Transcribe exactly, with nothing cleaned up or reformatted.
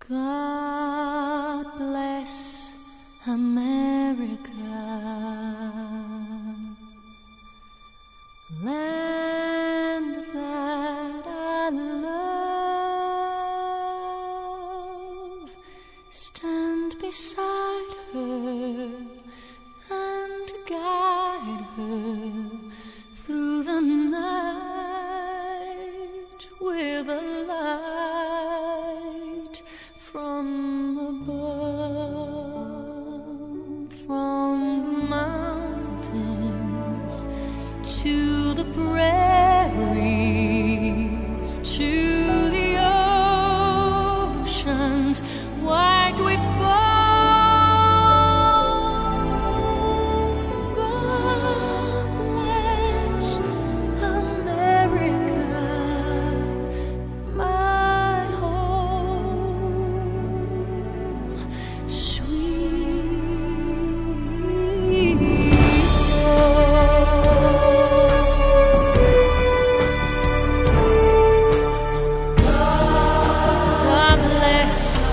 God bless America, land that I love. Stand beside her and guide her through the night with a light from above, from the mountains to the prairies, to the oceans white with foam. God bless America, my home, sweet home. God bless